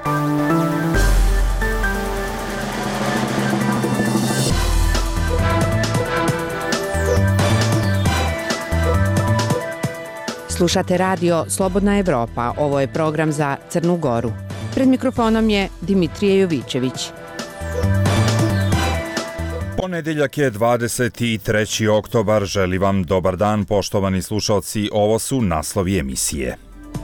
Slušate radio Slobodna Evropa. Ovo je program za Crnu Goru. Pred mikrofonom je Dimitrije Jovićević. Ponedeljak je 23. oktobar. Želim vam dobar dan, poštovani slušalci. Ovo su naslovi emisije.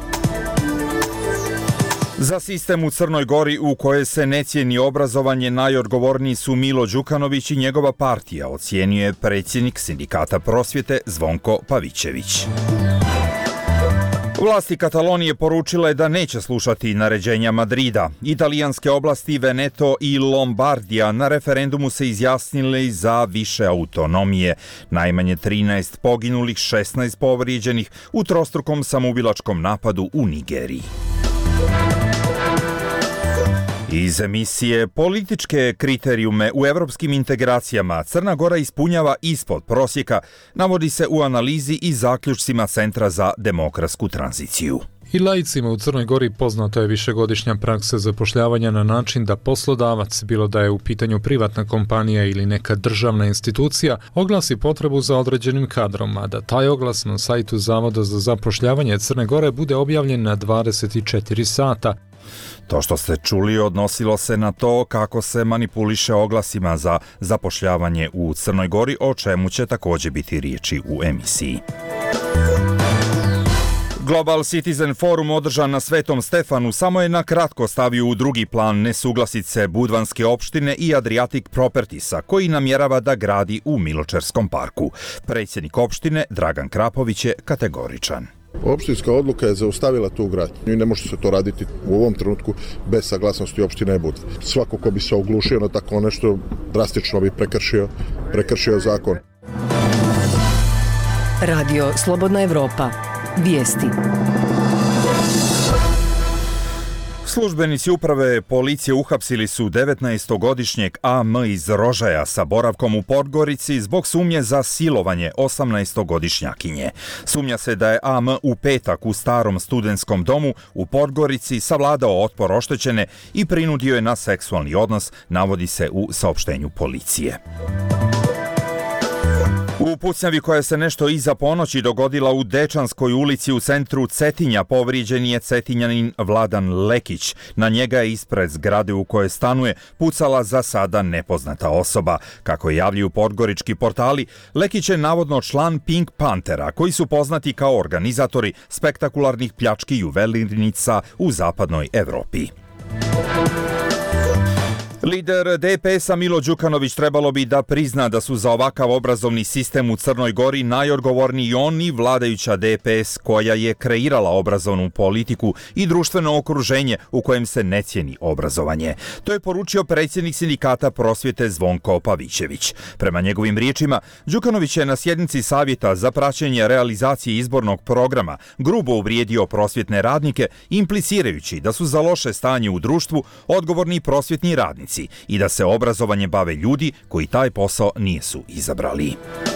Za sistem u Crnoj Gori u kojoj se ne cijeni obrazovanje najodgovorniji su Milo Đukanović i njegova partija, ocijenio je predsjednik Sindikata prosvjete Zvonko Pavićević. Vlasti Katalonije poručile da neće slušati naređenja Madrida. Italijanske oblasti Veneto i Lombardija na referendumu se izjasnili za više autonomije. Najmanje 13 poginulih, 16 povrijeđenih u trostrukom samoubilačkom napadu u Nigeriji. Iz emisije Političke kriterijume u evropskim integracijama Crna Gora ispunjava ispod prosjeka, navodi se u analizi i zaključcima Centra za demokratsku tranziciju. I laicima u Crnoj Gori poznata je višegodišnja praksa zapošljavanja na način da poslodavac, bilo da je u pitanju privatna kompanija ili neka državna institucija, oglasi potrebu za određenim kadrom, a da taj oglas na sajtu Zavoda za zapošljavanje Crne Gore bude objavljen na 24 sata. To što ste čuli odnosilo se na to kako se manipuliše oglasima za zapošljavanje u Crnoj Gori, o čemu će također biti riječi u emisiji. Global Citizen Forum održan na Svetom Stefanu samo je na kratko stavio u drugi plan nesuglasice Budvanske opštine i Adriatic Propertiesa, koji namjerava da gradi u Miločerskom parku. Predsjednik opštine Dragan Krapović je kategoričan. Opštinska odluka je zaustavila tu gradnju i ne može se to raditi u ovom trenutku bez saglasnosti opštine Budva. Svako ko bi se oglušio na tako nešto drastično bi prekršio zakon. Radio Slobodna Evropa. Vijesti. Službenici uprave policije uhapsili su 19-godišnjeg AM iz Rožaja sa boravkom u Podgorici zbog sumnje za silovanje 18-godišnjakinje. Sumnja se da je AM u petak u starom studentskom domu u Podgorici savladao otpor oštećene i prinudio je na seksualni odnos, navodi se u saopštenju policije. U pucnjavi koja se nešto iza ponoći dogodila u Dečanskoj ulici u centru Cetinja povrijeđen je Cetinjanin Vladan Lekić. Na njega je ispred zgrade u kojoj stanuje pucala za sada nepoznata osoba. Kako javljaju podgorički portali, Lekić je navodno član Pink Panthera, koji su poznati kao organizatori spektakularnih pljački juvelirnica u zapadnoj Evropi. Lider DPS-a Milo Đukanović trebalo bi da prizna da su za ovakav obrazovni sistem u Crnoj Gori najodgovorniji on i vladajuća DPS koja je kreirala obrazovnu politiku i društveno okruženje u kojem se ne cijeni obrazovanje. To je poručio predsjednik Sindikata prosvjete Zvonko Pavićević. Prema njegovim riječima, Đukanović je na sjednici Savjeta za praćenje realizacije izbornog programa grubo uvrijedio prosvjetne radnike, implicirajući da su za loše stanje u društvu odgovorni prosvjetni radnici i da se obrazovanje bave ljudi koji taj posao nisu izabrali.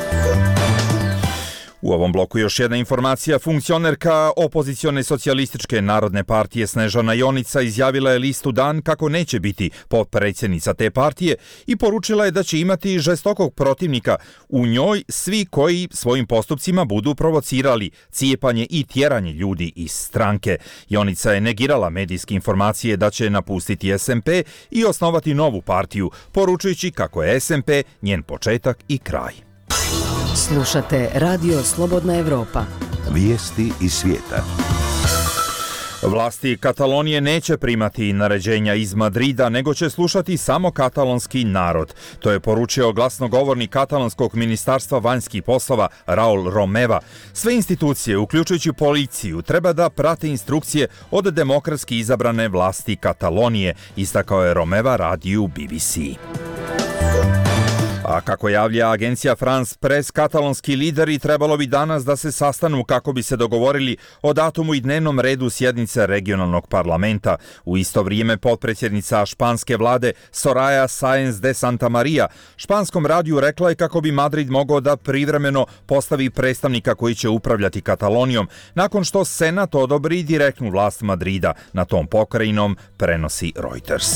U ovom bloku još jedna informacija. Funkcionerka opozicione socijalističke narodne partije Snežana Jonica izjavila je listu Dan kako neće biti potpredsjednica te partije i poručila je da će imati žestokog protivnika u njoj svi koji svojim postupcima budu provocirali cijepanje i tjeranje ljudi iz stranke. Jonica je negirala medijske informacije da će napustiti SMP i osnovati novu partiju, poručujući kako je SMP njen početak i kraj. Slušate Radio Slobodna Evropa. Vijesti iz svijeta. Vlasti Katalonije neće primati naređenja iz Madrida, nego će slušati samo katalonski narod. To je poručio glasnogovornik katalonskog ministarstva vanjskih poslova Raul Romeva. Sve institucije, uključujući policiju, treba da prate instrukcije od demokratski izabrane vlasti Katalonije, istakao je Romeva radiju BBC. A kako javlja agencija France Press, katalonski lideri trebalo bi danas da se sastanu kako bi se dogovorili o datumu i dnevnom redu sjednice regionalnog parlamenta. U isto vrijeme potpredsjednica španske vlade Soraya Sáenz de Santamaría španskom radiju rekla je kako bi Madrid mogao da privremeno postavi predstavnika koji će upravljati Katalonijom nakon što Senat odobri direktnu vlast Madrida. Na tom pokrajinom prenosi Reuters.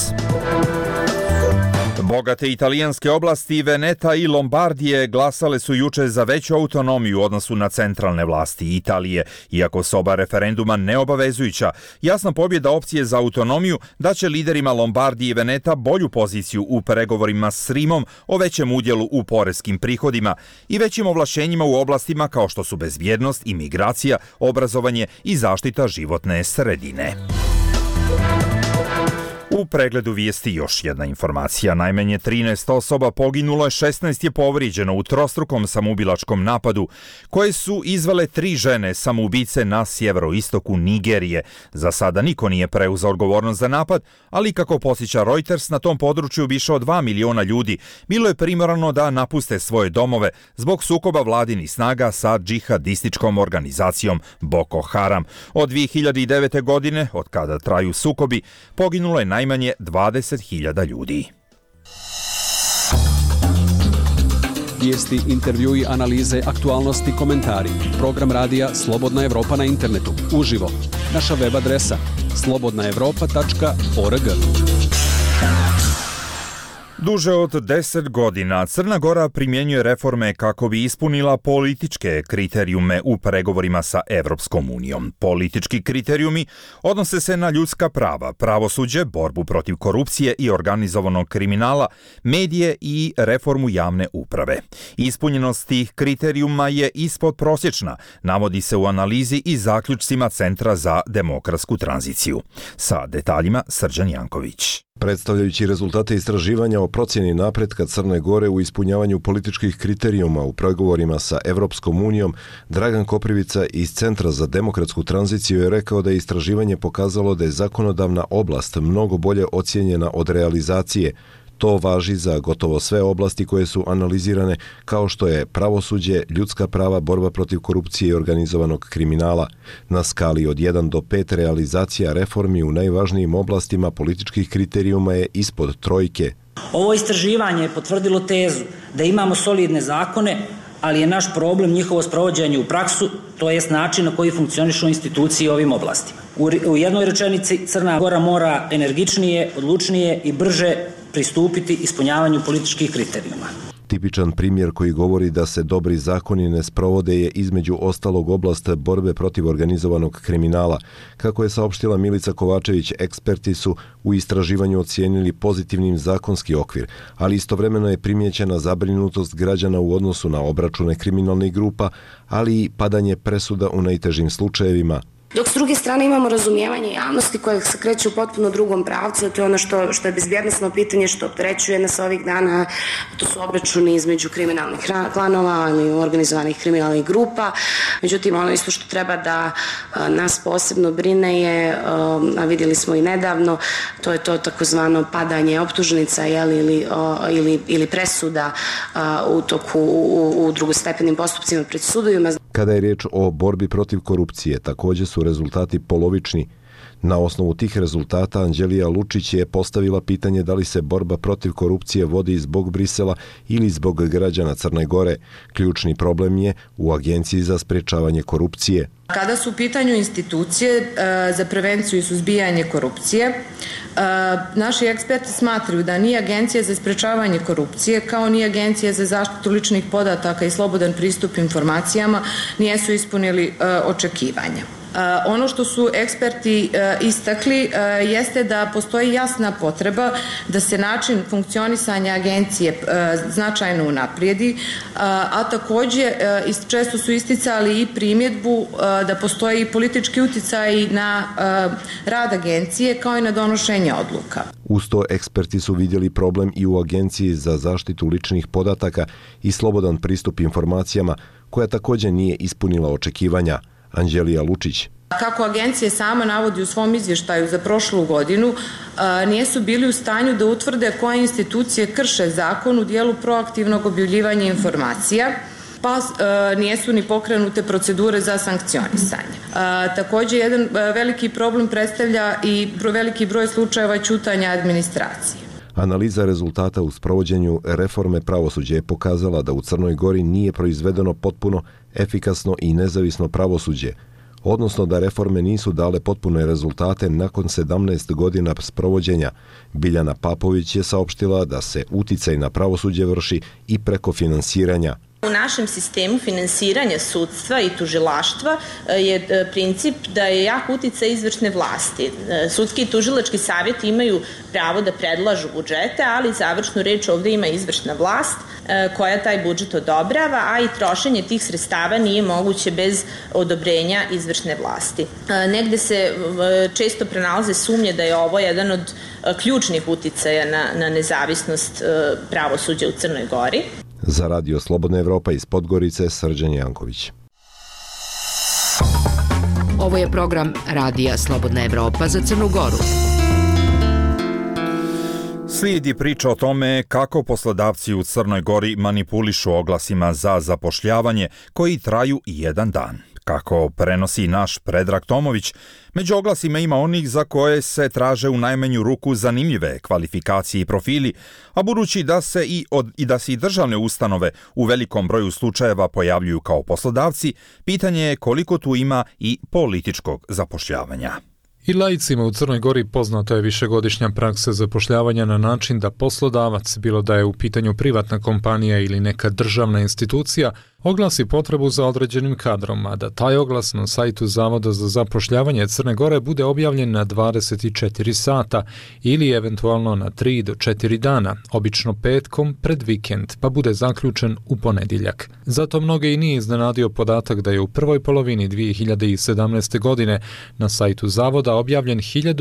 Bogate italijanske oblasti Veneta i Lombardije glasale su juče za veću autonomiju u odnosu na centralne vlasti Italije. Iako su oba referenduma neobavezujuća, jasna pobjeda opcije za autonomiju daće liderima Lombardije i Veneta bolju poziciju u pregovorima s Rimom o većem udjelu u poreskim prihodima i većim ovlašćenjima u oblastima kao što su bezbjednost, imigracija, obrazovanje i zaštita životne sredine. U pregledu vijesti još jedna informacija. Najmanje 13 osoba poginulo je, 16 je povrijeđeno u trostrukom samoubilačkom napadu koje su izvele 3 žene samoubice na sjeveroistoku Nigerije. Za sada niko nije preuzeo odgovornost za napad, ali kako podsjeća Reuters, na tom području više od 2 miliona ljudi bilo je primorano da napuste svoje domove zbog sukoba vladinih snaga sa džihadističkom organizacijom Boko Haram. Od 2009. godine, od kada traju sukobi, poginulo je najmanje 20.000 ljudi. Vijesti, intervjui, analize, aktualnosti, komentari. Program radija Slobodna Evropa na internetu. Uživo. Naša web adresa slobodnaevropa.org. Duže od 10 godina Crna Gora primjenjuje reforme kako bi ispunila političke kriterijume u pregovorima sa Evropskom unijom. Politički kriterijumi odnose se na ljudska prava, pravosuđe, borbu protiv korupcije i organizovanog kriminala, medije i reformu javne uprave. Ispunjenost tih kriterijuma je ispodprosječna, navodi se u analizi i zaključcima Centra za demokratsku tranziciju. Sa detaljima Srđan Janković. Predstavljajući rezultate istraživanja o procjeni napretka Crne Gore u ispunjavanju političkih kriterijuma u pregovorima sa Evropskom unijom, Dragan Koprivica iz Centra za demokratsku tranziciju je rekao da je istraživanje pokazalo da je zakonodavna oblast mnogo bolje ocijenjena od realizacije. To važi za gotovo sve oblasti koje su analizirane, kao što je pravosuđe, ljudska prava, borba protiv korupcije i organizovanog kriminala. Na skali od 1 do 5 realizacija reformi u najvažnijim oblastima političkih kriterijuma je ispod trojke. Ovo istraživanje je potvrdilo tezu da imamo solidne zakone, ali je naš problem njihovo sprovođenje u praksu, to jest način na koji funkcionišu institucije u ovim oblastima. U jednoj rečenici Crna Gora mora energičnije, odlučnije i brže pristupiti ispunjavanju političkih kriterijuma. Tipičan primjer koji govori da se dobri zakoni ne sprovode je između ostalog oblast borbe protiv organizovanog kriminala. Kako je saopštila Milica Kovačević, eksperti su u istraživanju ocijenili pozitivnim zakonski okvir, ali istovremeno je primijećena zabrinutost građana u odnosu na obračune kriminalnih grupa, ali i padanje presuda u najtežim slučajevima. Dok s druge strane imamo razumijevanje javnosti koje se kreće u potpuno drugom pravcu, to je ono što je bezbjednosno pitanje što opterećuje nas ovih dana, to su obračuni između kriminalnih klanova ili organizovanih kriminalnih grupa. Međutim, ono isto što treba da nas posebno brine je, a vidjeli smo i nedavno, to je to takozvano padanje optužnica ili presuda u toku u drugostepenim postupcima pred sudovima. Kada je riječ o borbi protiv korupcije, također su rezultati polovični. Na osnovu tih rezultata Anđelija Lučić je postavila pitanje da li se borba protiv korupcije vodi zbog Brisela ili zbog građana Crne Gore. Ključni problem je u Agenciji za sprječavanje korupcije. Kada su u pitanju institucije za prevenciju i suzbijanje korupcije, naši eksperti smatraju da ni Agencija za sprječavanje korupcije kao ni Agencija za zaštitu ličnih podataka i slobodan pristup informacijama nisu ispunili očekivanja. Ono što su eksperti istakli jeste da postoji jasna potreba da se način funkcionisanja agencije značajno unaprijedi, a također često su isticali i primjedbu da postoji politički utjecaj na rad agencije kao i na donošenje odluka. Uz to eksperti su vidjeli problem i u Agenciji za zaštitu ličnih podataka i slobodan pristup informacijama, koja također nije ispunila očekivanja. Anđelija Lučić. Kako agencija sama navodi u svom izvještaju za prošlu godinu, nisu bili u stanju da utvrde koje institucije krše zakon u dijelu proaktivnog objavljivanja informacija, pa nijesu ni pokrenute procedure za sankcionisanje. Također, jedan veliki problem predstavlja i veliki broj slučajeva ćutanja administracije. Analiza rezultata u sprovođenju reforme pravosuđa je pokazala da u Crnoj Gori nije proizvedeno potpuno, efikasno i nezavisno pravosuđe, odnosno da reforme nisu dale potpune rezultate nakon 17 godina sprovođenja. Biljana Papović je saopštila da se uticaj na pravosuđe vrši i preko finansiranja. U našem sistemu finansiranja sudstva i tužilaštva je princip da je jak uticaj izvršne vlasti. Sudski i tužilački savjeti imaju pravo da predlažu budžete, ali završnu reč ovdje ima izvršna vlast koja taj budžet odobrava, a i trošenje tih sredstava nije moguće bez odobrenja izvršne vlasti. Negde se često pronalaze sumnje da je ovo jedan od ključnih uticaja na nezavisnost pravosuđa u Crnoj Gori. Za Radio Slobodna Evropa iz Podgorice, Srđan Janković. Ovo je program Radija Slobodna Evropa za Crnu Goru. Slijedi priča o tome kako poslodavci u Crnoj Gori manipulišu oglasima za zapošljavanje koji traju jedan dan. Kako prenosi naš Predrag Tomović, među oglasima ima onih za koje se traže u najmanju ruku zanimljive kvalifikacije i profili, a budući da se i državne ustanove u velikom broju slučajeva pojavljuju kao poslodavci, pitanje je koliko tu ima i političkog zapošljavanja. I laicima u Crnoj Gori poznata je višegodišnja praksa zapošljavanja na način da poslodavac, bilo da je u pitanju privatna kompanija ili neka državna institucija, oglasi potrebu za određenim kadrom, a da taj oglas na sajtu Zavoda za zapošljavanje Crne Gore bude objavljen na 24 sata ili eventualno na 3 do 4 dana, obično petkom pred vikend, pa bude zaključen u ponedjeljak. Zato mnoge i nije iznenadio podatak da je u prvoj polovini 2017. godine na sajtu Zavoda objavljen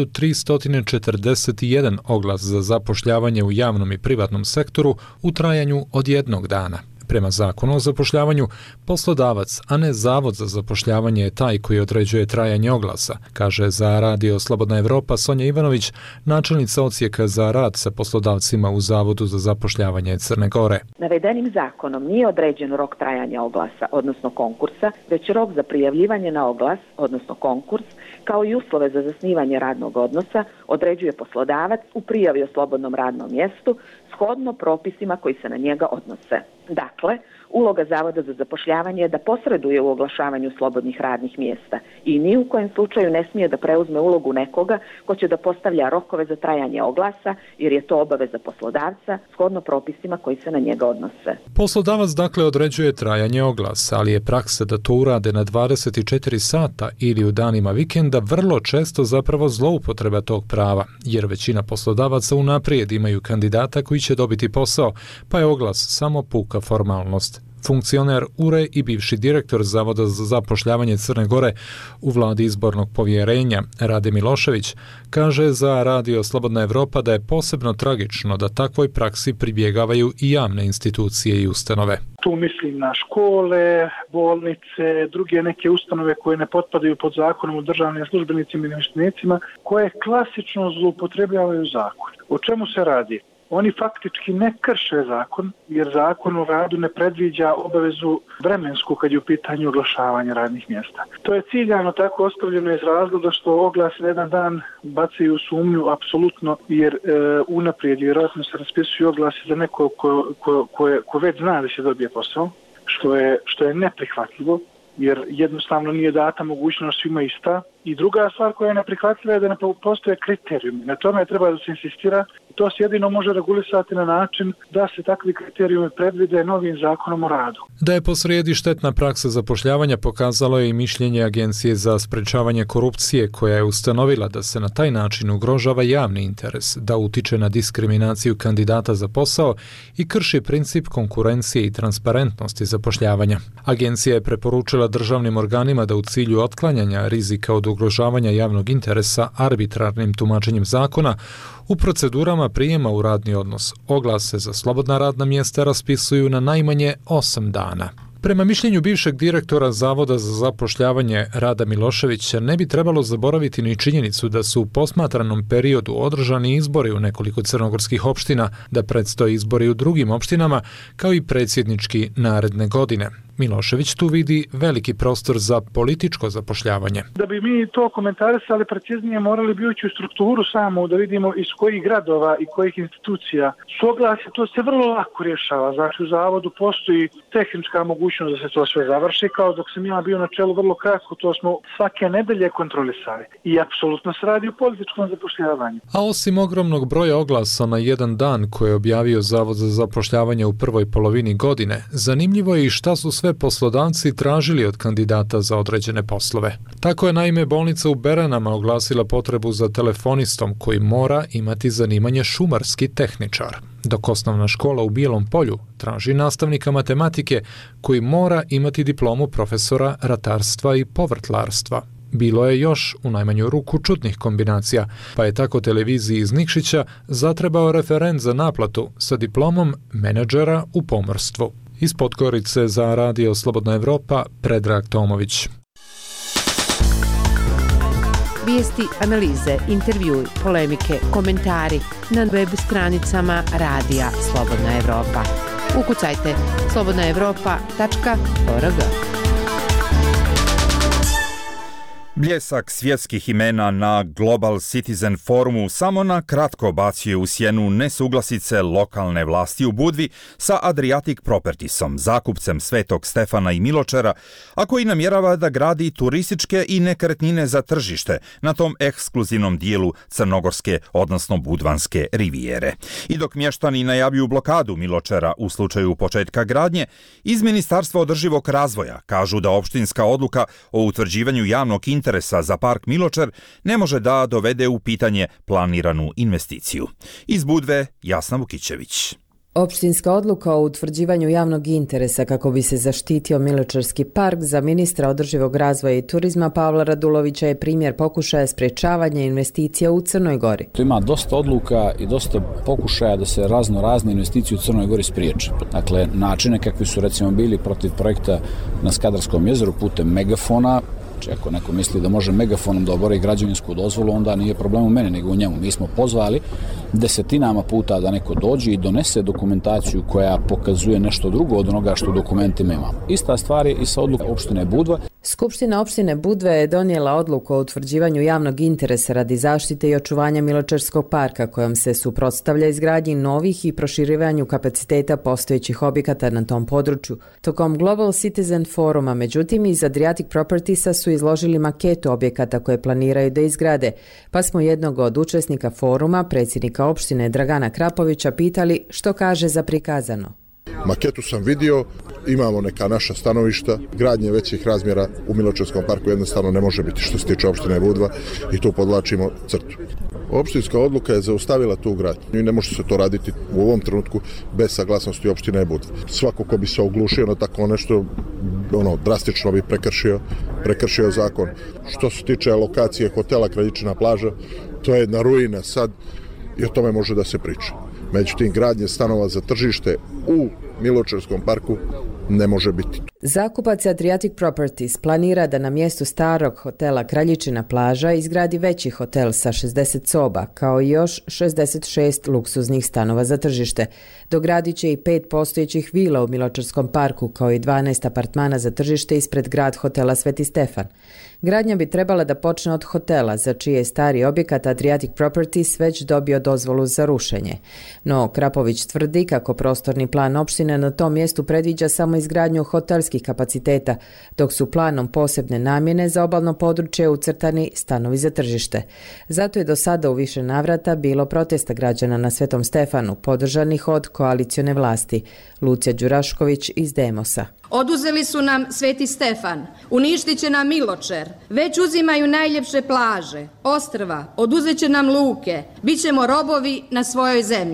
1341 oglas za zapošljavanje u javnom i privatnom sektoru u trajanju od jednog dana. Prema zakonu o zapošljavanju, poslodavac, a ne Zavod za zapošljavanje je taj koji određuje trajanje oglasa, kaže za Radio Slobodna Evropa Sonja Ivanović, načelnica odsjeka za rad sa poslodavcima u Zavodu za zapošljavanje Crne Gore. Navedenim zakonom nije određen rok trajanja oglasa, odnosno konkursa, već rok za prijavljivanje na oglas, odnosno konkurs, kao i uslove za zasnivanje radnog odnosa određuje poslodavac u prijavi o slobodnom radnom mjestu shodno propisima koji se na njega odnose. Dakle, uloga Zavoda za zapošljavanje je da posreduje u oglašavanju slobodnih radnih mjesta i ni u kojem slučaju ne smije da preuzme ulogu nekoga ko će da postavlja rokove za trajanje oglasa, jer je to obaveza poslodavca shodno propisima koji se na njega odnose. Poslodavac dakle određuje trajanje oglasa, ali je praksa da to urade na 24 sata ili u danima vikenda vrlo često zapravo zloupotreba tog prava, jer većina poslodavaca unaprijed imaju kandidata koji će dobiti posao, pa je oglas samo puka formalnost. Funkcioner URE i bivši direktor Zavoda za zapošljavanje Crne Gore u vladi izbornog povjerenja Rade Milošević kaže za Radio Slobodna Evropa da je posebno tragično da takvoj praksi pribjegavaju i javne institucije i ustanove. Tu mislim na škole, bolnice, druge neke ustanove koje ne potpadaju pod zakonom o državnim službenicima i namještenicima, koje klasično zloupotrebljavaju zakon. O čemu se radi? Oni faktički ne krše zakon, jer zakon o radu ne predviđa obavezu vremensku kad je u pitanju oglašavanja radnih mjesta. To je ciljano tako ostavljeno iz razloga što oglas na jedan dan bacaju u sumnju apsolutno, jer unaprijed vjerojatno se raspisuju oglasi za neko ko već zna da će dobije posao, što je neprihvatljivo, jer jednostavno nije data mogućnost svima ista. I druga stvar koja je neprihvatljiva je da ne postoje kriterijumi. Na tome treba da se insistira. To se jedino može regulisati na način da se takvi kriterijumi predvide novim zakonom o radu. Da je posrijedi štetna praksa zapošljavanja pokazalo je i mišljenje Agencije za sprečavanje korupcije koja je ustanovila da se na taj način ugrožava javni interes, da utiče na diskriminaciju kandidata za posao i krši princip konkurencije i transparentnosti zapošljavanja. Agencija je preporučila državnim organima da u cilju otklanjanja rizika od ugrožavanja javnog interesa arbitrarnim tumačenjem zakona u procedurama prijema u radni odnos oglase za slobodna radna mjesta raspisuju na najmanje 8 dana. Prema mišljenju bivšeg direktora Zavoda za zapošljavanje Rada Miloševića, ne bi trebalo zaboraviti ni činjenicu da su u posmatranom periodu održani izbori u nekoliko crnogorskih opština, da predstoje izbori u drugim opštinama, kao i predsjednički naredne godine. Milošević tu vidi veliki prostor za političko zapošljavanje. Da bi mi to komentarisali preciznije, morali bi ući u strukturu samu, da vidimo iz kojih gradova i kojih institucija su oglasi. To se vrlo lako rješava. Znači u zavodu postoji tehnička mogućnost da se to sve završi. Kao dok sam ja bio na čelu vrlo kratko, to smo svake nedelje kontrolisali. I apsolutno se radi o političkom zapošljavanju. A osim ogromnog broja oglasa na jedan dan koje je objavio Zavod za zapošljavanje u prvoj polovini godine, zanimljivo je i šta su sve poslodavci tražili od kandidata za određene poslove. Tako je naime bolnica u Beranama oglasila potrebu za telefonistom koji mora imati zanimanje šumarski tehničar, dok osnovna škola u Bijelom Polju traži nastavnika matematike koji mora imati diplomu profesora ratarstva i povrtlarstva. Bilo je još u najmanju ruku čudnih kombinacija, pa je tako televiziji iz Nikšića zatrebao referent za naplatu sa diplomom menadžera u pomorstvu. Iz Podgorice za Radio Slobodna Evropa, Predrag Tomović. Vijesti, analize, intervjui, polemike, komentari na web stranicama Radija Slobodna Evropa. Ukucajte slobodnaevropa.org. Bljesak svjetskih imena na Global Citizen forumu samo na kratko bacio u sjenu nesuglasice lokalne vlasti u Budvi sa Adriatic Propertiesom, zakupcem Svetog Stefana i Miločera, a koji namjerava da gradi turističke i nekretnine za tržište na tom ekskluzivnom dijelu crnogorske, odnosno budvanske rivijere. I dok mještani najavljuju blokadu Miločera u slučaju početka gradnje, iz Ministarstva održivog razvoja kažu da opštinska odluka o utvrđivanju javnog interesa za park Miločer ne može da dovede u pitanje planiranu investiciju. Iz Budve, Jasna Vukićević. Opštinska odluka o utvrđivanju javnog interesa kako bi se zaštitio Miločarski park za ministra održivog razvoja i turizma Pavla Radulovića je primjer pokušaja sprečavanja investicija u Crnoj Gori. Ima dosta odluka i dosta pokušaja da se razne investicije u Crnoj Gori spriječe. Dakle, načine kakvi su recimo bili protiv projekta na Skadarskom jezeru putem megafona. Ako neko misli da može megafonom da obori građevinsku dozvolu, onda nije problem u mene, nego u njemu. Mi smo pozvali desetinama puta da neko dođe i donese dokumentaciju koja pokazuje nešto drugo od onoga što u dokumentima imamo. Ista stvar je i sa odlukom opštine Budva. Skupština opštine Budve je donijela odluku o utvrđivanju javnog interesa radi zaštite i očuvanja Miločarskog parka, kojom se suprotstavlja izgradnji novih i proširivanju kapaciteta postojećih objekata na tom području. Tokom Global Citizen foruma, međutim, iz Adriatic Propertiesa su izložili maketu objekata koje planiraju da izgrade, pa smo jednog od učesnika foruma, predsjednika opštine Dragana Krapovića, pitali što kaže za prikazano. Maketu sam vidio, imamo neka naša stanovišta, gradnje većih razmjera u Miločarskom parku jednostavno ne može biti što se tiče opštine Budva i tu podlačimo crtu. Opštinska odluka je zaustavila tu gradnju i ne može se to raditi u ovom trenutku bez saglasnosti opštine Budva. Svako ko bi se oglušio na tako nešto, drastično bi prekršio zakon. Što se tiče lokacije hotela Kraljičina plaža, to je jedna ruina sad i o tome može da se priča. Međutim, gradnje stanova za tržište u Miločarskom parku ne može biti. Zakupac Adriatic Properties planira da na mjestu starog hotela Kraljičina plaža izgradi veći hotel sa 60 soba, kao i još 66 luksuznih stanova za tržište. Dogradit će i 5 postojećih vila u Miločarskom parku, kao i 12 apartmana za tržište ispred grad hotela Sveti Stefan. Gradnja bi trebala da počne od hotela, za čiji je stari objekat Adriatic Properties već dobio dozvolu za rušenje. No, Krapović tvrdi kako prostorni plan opštine na tom mjestu predviđa samo izgradnju hotelskih kapaciteta, dok su planom posebne namjene za obalno područje ucrtani stanovi za tržište. Zato je do sada u više navrata bilo protesta građana na Svetom Stefanu, podržanih od koalicione vlasti. Lucija Đurašković iz Demosa. Oduzeli su nam Sveti Stefan, uništit će nam Miločer, već uzimaju najljepše plaže, ostrva, oduzet će nam luke, bit ćemo robovi na svojoj zemlji.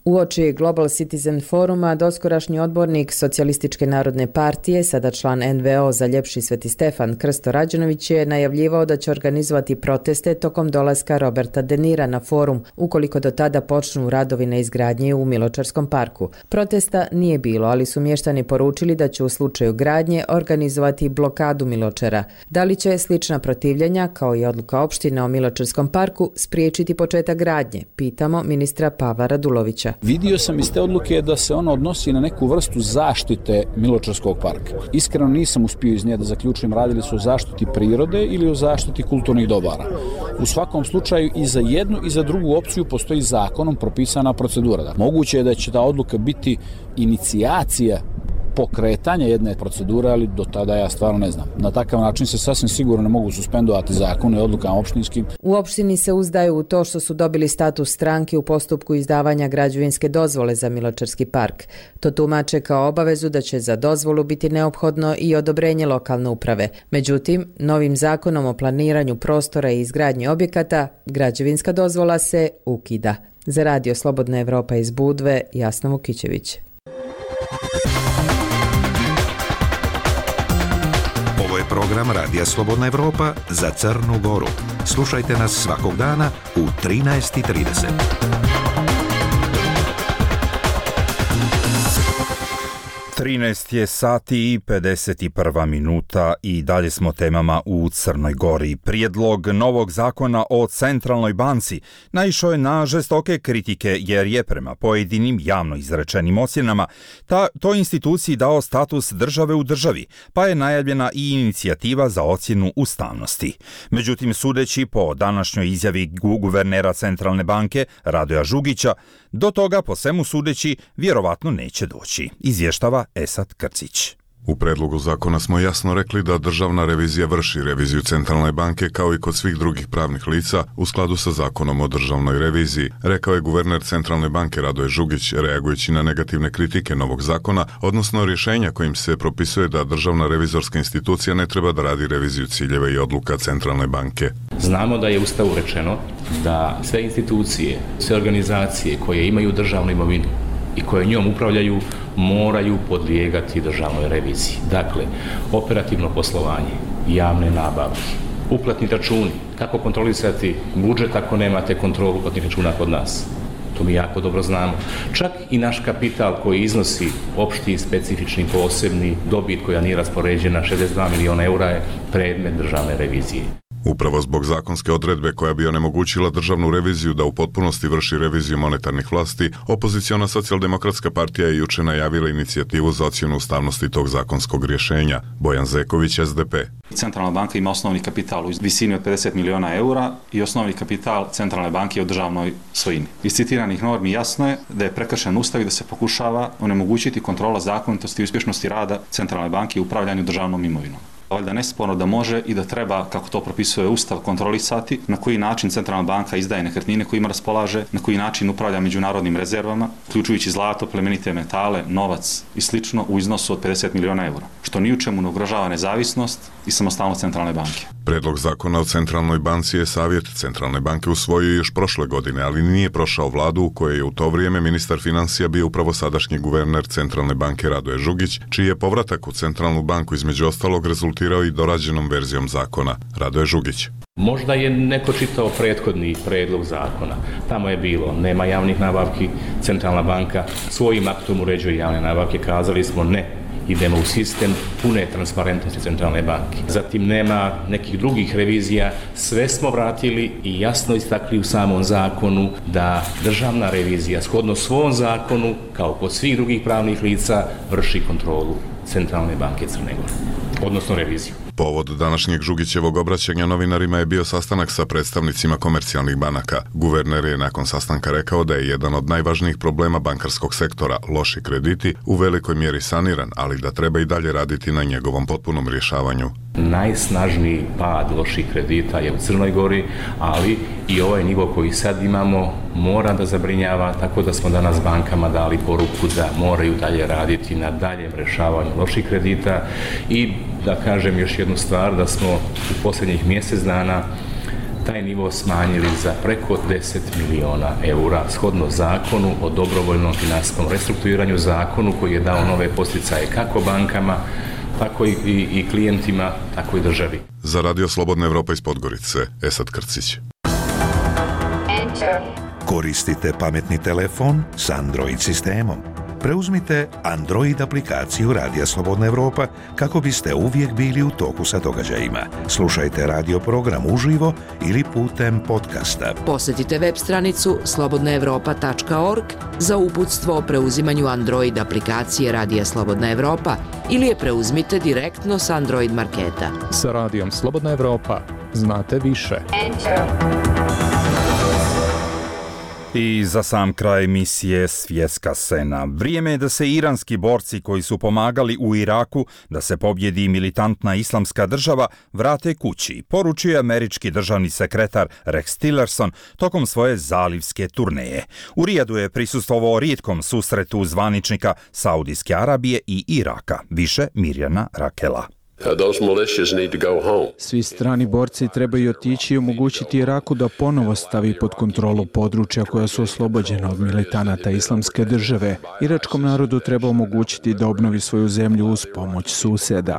Uoči Global Citizen foruma, doskorašnji odbornik Socijalističke narodne partije, sada član NVO za Ljepši Sveti Stefan, Krsto Rađenović je najavljivao da će organizovati proteste tokom dolaska Roberta De Nira na forum, ukoliko do tada počnu radovi na izgradnji u Miločarskom parku. Protesta nije bilo, ali su mještani poručili da će u slučaju gradnje organizovati blokadu Miločara. Da li će slična protivljenja, kao i odluka opštine o Miločarskom parku, spriječiti početak gradnje? Pitamo ministra Pavla Radulovića. Vidio sam iz te odluke da se ona odnosi na neku vrstu zaštite Miločarskog parka. Iskreno nisam uspio iz nje da zaključim radili su o zaštiti prirode ili o zaštiti kulturnih dobara. U svakom slučaju i za jednu i za drugu opciju postoji zakonom propisana procedura. Moguće je da će ta odluka biti inicijacija pokretanja jedne procedure, ali do tada ja stvarno ne znam. Na takav način se sasvim sigurno ne mogu suspendovati zakone i odlukama opštinskim. U opštini se uzdaju u to što su dobili status stranke u postupku izdavanja građevinske dozvole za Miločarski park. To tumače kao obavezu da će za dozvolu biti neophodno i odobrenje lokalne uprave. Međutim, novim zakonom o planiranju prostora i izgradnje objekata, građevinska dozvola se ukida. Za Radio Slobodna Evropa iz Budve, Jasna Vukićević. Ovo je program Radija Slobodna Evropa za Crnu Goru. Slušajte nas svakog dana u 13:30. 13 je sati i 51 minuta i dalje smo temama u Crnoj Gori. Prijedlog novog zakona o centralnoj banci naišao je na žestoke kritike jer je prema pojedinim javno izrečenim ocjenama toj instituciji dao status države u državi, pa je najavljena i inicijativa za ocjenu ustavnosti. Međutim, sudeći po današnjoj izjavi guvernera Centralne banke Radoja Žugića, do toga po svemu sudeći vjerovatno neće doći, izvještava Esad Krcić. U predlogu zakona smo jasno rekli da državna revizija vrši reviziju Centralne banke kao i kod svih drugih pravnih lica u skladu sa zakonom o državnoj reviziji, rekao je guverner Centralne banke Radoje Žugić, reagujući na negativne kritike novog zakona, odnosno rješenja kojim se propisuje da državna revizorska institucija ne treba da radi reviziju ciljeva i odluka Centralne banke. Znamo da je u Ustavu rečeno da sve institucije, sve organizacije koje imaju državnu imovinu i koje njom upravljaju moraju podlijegati državnoj reviziji. Dakle, operativno poslovanje, javne nabavke, uplatni računi, kako kontrolisati budžet ako nemate kontrolu uplatnih računa kod nas. To mi jako dobro znamo. Čak i naš kapital koji iznosi opšti, specifični, posebni dobit koja nije raspoređena, 62 miliona eura je predmet državne revizije. Upravo zbog zakonske odredbe koja bi onemogućila državnu reviziju da u potpunosti vrši reviziju monetarnih vlasti, opoziciona socijaldemokratska partija je juče najavila inicijativu za ocjenu ustavnosti tog zakonskog rješenja. Bojan Zeković, SDP. Centralna banka ima osnovni kapital u visini od 50 miliona eura i osnovni kapital Centralne banke je u državnoj svojini. Iz citiranih normi jasno je da je prekršen ustav i da se pokušava onemogućiti kontrola zakonitosti i uspješnosti rada Centralne banke u upravljanju državnom imovinom. Valjda nesporno da može i da treba, kako to propisuje Ustav, kontrolisati na koji način Centralna banka izdaje nekretnine kojima raspolaže, na koji način upravlja međunarodnim rezervama, uključujući zlato, plemenite metale, novac i slično u iznosu od 50 miliona eura, što ni u čemu ne ugrožava nezavisnost i samostalnost Centralne banke. Predlog zakona o Centralnoj banci je Savjet Centralne banke usvojio još prošle godine, ali nije prošao vladu u kojoj je u to vrijeme ministar financija bio upravo sadašnji guverner Centralne banke Radoje Žugić, čiji je povratak u Centralnu banku između ostalog rezultirao i dorađenom verzijom zakona. Radoje Žugić. Možda je neko čitao prethodni predlog zakona. Tamo je bilo, nema javnih nabavki, Centralna banka svojim aktom uređuje javne nabavke, kazali smo ne. Idemo u sistem pune transparentnosti Centralne banke. Zatim nema nekih drugih revizija, sve smo vratili i jasno istakli u samom zakonu da državna revizija shodno svom zakonu, kao kod svih drugih pravnih lica, vrši kontrolu Centralne banke Crne Gore, odnosno reviziju. Povod današnjeg Žugićevog obraćanja novinarima je bio sastanak sa predstavnicima komercijalnih banaka. Guverner je nakon sastanka rekao da je jedan od najvažnijih problema bankarskog sektora, loši krediti, u velikoj mjeri saniran, ali da treba i dalje raditi na njegovom potpunom rješavanju. Najsnažniji pad loših kredita je u Crnoj Gori, ali i ovaj nivo koji sad imamo mora da zabrinjava, tako da smo danas bankama dali poruku da moraju dalje raditi na daljem rješavanju loših kredita i da kažem još jednu stvar, da smo u posljednjih mjesec dana taj nivo smanjili za preko 10 miliona eura, shodno zakonu o dobrovoljnom finansijskom restrukturiranju, zakonu koji je dao nove posticaje kako bankama, tako i klijentima, tako i državi. Za Radio Slobodna Evropa iz Podgorice, Esad Krcić. Koristite pametni telefon s Android sistemom. Preuzmite Android aplikaciju Radija Slobodna Evropa kako biste uvijek bili u toku sa događajima. Slušajte radio program uživo ili putem podcasta. Posjetite web stranicu slobodnaevropa.org za uputstvo o preuzimanju Android aplikacije Radija Slobodna Evropa ili je preuzmite direktno s Android marketa. Sa Radijom Slobodna Evropa znate više. I za sam kraj emisije Svjetska scena. Vrijeme je da se iranski borci koji su pomagali u Iraku da se pobjedi militantna islamska država vrate kući, poručio je američki državni sekretar Rex Tillerson tokom svoje zalivske turneje. U Rijadu je prisustvovao rijetkom susretu zvaničnika Saudijske Arabije i Iraka. Više Mirjana Rakela. Svi strani borci trebaju otići i omogućiti Iraku da ponovo stavi pod kontrolu područja koja su oslobođena od militanata islamske države. Iračkom narodu treba omogućiti da obnovi svoju zemlju uz pomoć susjeda.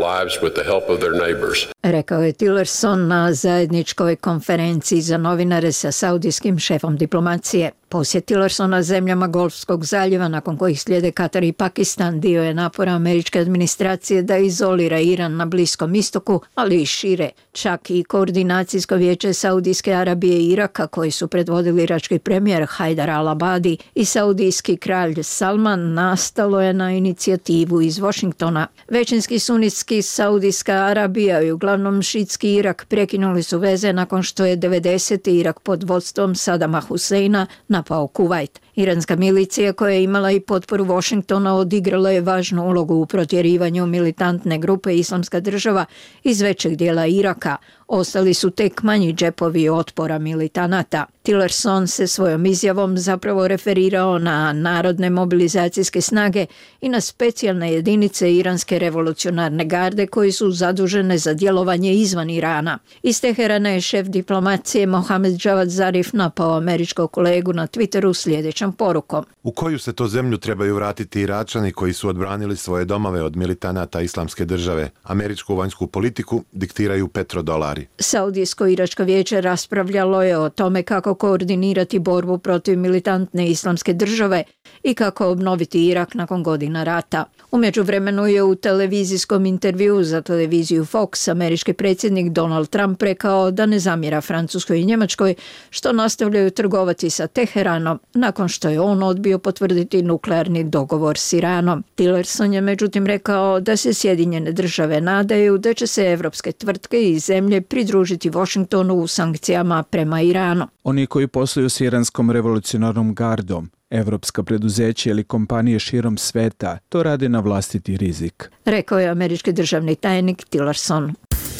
Rekao je Tillerson na zajedničkoj konferenciji za novinare sa saudijskim šefom diplomacije. Posjet Tillersona zemljama Golfskog zaljeva, nakon kojih slijede Katar i Pakistan, dio je napora američke administracije da izolira Iran na Bliskom istoku, ali i šire. Čak i koordinacijsko vijeće Saudijske Arabije i Iraka, koji su predvodili irački premijer Hajdar al-Abadi i saudijski kralj Salman, nastalo je na inicijativu iz Washingtona. Većinski sunitski Saudijska Arabija i uglavnom šitski Irak prekinuli su veze nakon što je 90. Irak pod vodstvom Sadama Huseina napao Kuvajt. Iranska milicija, koja je imala i potporu Washingtona, odigrala je važnu ulogu u protjerivanju militantne grupe Islamska država iz većeg dijela Iraka. Ostali su tek manji džepovi otpora militanata. Tillerson se svojom izjavom zapravo referirao na narodne mobilizacijske snage i na specijalne jedinice Iranske revolucionarne garde koji su zadužene za djelovanje izvan Irana. Iz Teherana je šef diplomacije Mohamed Javad Zarif napao američkog kolegu na Twitteru sljedećom porukom. U koju se to zemlju trebaju vratiti Iračani koji su odbranili svoje domove od militanata islamske države? Američku vanjsku politiku diktiraju petrodolari. Saudijsko-iračko vijeće raspravljalo je o tome kako koordinirati borbu protiv militantne islamske države i kako obnoviti Irak nakon godina rata. U međuvremenu je u televizijskom intervjuu za televiziju Fox američki predsjednik Donald Trump rekao da ne zamjera Francuskoj i Njemačkoj što nastavljaju trgovati sa Teheranom nakon što je on odbio potvrditi nuklearni dogovor s Iranom. Tillerson je međutim rekao da se Sjedinjene države nadaju da će se evropske tvrtke i zemlje pridružiti Washingtonu u sankcijama prema Iranu. Oni koji posluju s iranskom revolucionarnom gardom, evropska preduzeća ili kompanije širom sveta, to rade na vlastiti rizik, rekao je američki državni tajnik Tillerson.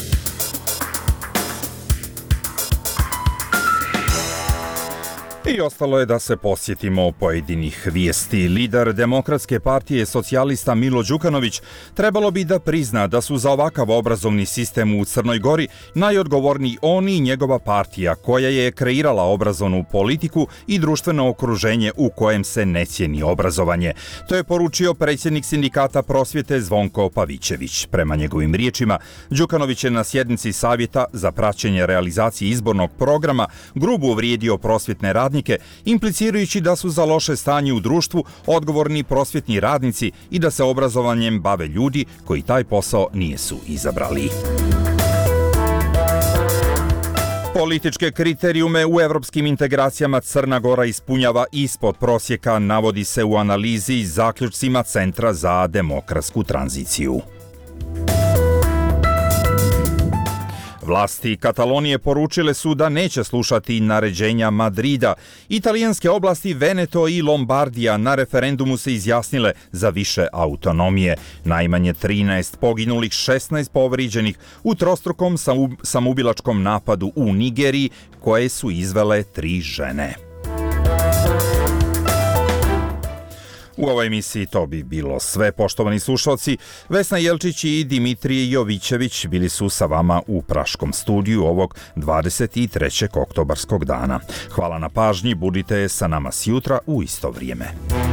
I ostalo je da se posjetimo pojedinih vijesti. Lider Demokratske partije socijalista Milo Đukanović trebalo bi da prizna da su za ovakav obrazovni sistem u Crnoj Gori najodgovorniji on i njegova partija koja je kreirala obrazovnu politiku i društveno okruženje u kojem se ne cijeni obrazovanje. To je poručio predsjednik sindikata prosvjete Zvonko Pavićević. Prema njegovim riječima, Đukanović je na sjednici Savjeta za praćenje realizacije izbornog programa grubo uvrijedio prosvjetne radnike, implicirajući da su za loše stanje u društvu odgovorni prosvjetni radnici i da se obrazovanjem bave ljudi koji taj posao nisu izabrali. Političke kriterijume u evropskim integracijama Crna Gora ispunjava ispod prosjeka, navodi se u analizi i zaključcima Centra za demokratsku tranziciju. Vlasti Katalonije poručile su da neće slušati naređenja Madrida. Italijanske oblasti Veneto i Lombardija na referendumu se izjasnile za više autonomije. Najmanje 13 poginulih, 16 povrijeđenih u trostrukom samoubilačkom napadu u Nigeriji koje su izvele 3 žene. U ovoj emisiji to bi bilo sve, poštovani slušalci. Vesna Jelčić i Dimitrije Jovićević bili su sa vama u Praškom studiju ovog 23. oktobarskog dana. Hvala na pažnji, budite sa nama sjutra u isto vrijeme.